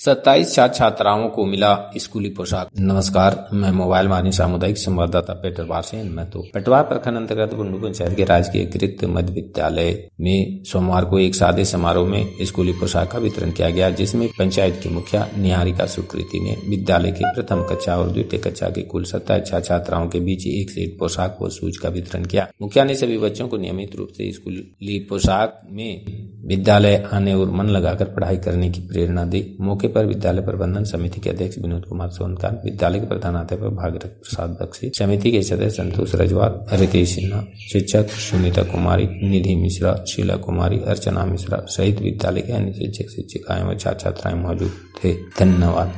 27 छात्र छात्राओं को मिला स्कूली पोशाक। नमस्कार, मैं मोबाइल मानी सामुदायिक संवाददाता पेटरवार से तो पेटरवार प्रखंड अंतर्गत बुंडू पंचायत के राजकीय कृत मध्य विद्यालय में सोमवार को एक सादे समारोह में स्कूली पोशाक का वितरण किया गया, जिसमें पंचायत की मुखिया निहारिका सुकृति ने विद्यालय की प्रथम कक्षा और द्वितीय कक्षा की कुल 27 छात्र छात्राओं के बीच एक सेट पोशाक व शूज का वितरण किया। मुखिया ने सभी बच्चों को नियमित रूप से स्कूली पोशाक में विद्यालय आने और मन लगाकर पढ़ाई करने की प्रेरणा दी। मौके पर विद्यालय प्रबंधन समिति के अध्यक्ष विनोद कुमार सोनकांत, विद्यालय के प्रधानाध्यापक भागीरथ प्रसाद बख्शी, समिति के सदस्य संतोष रजवाल, रितेश सिन्हा, शिक्षक सुनीता कुमारी, निधि मिश्रा, शीला कुमारी, अर्चना मिश्रा सहित विद्यालय के अन्य शिक्षक शिक्षिकाएं व छात्र छात्राएं मौजूद थे। धन्यवाद।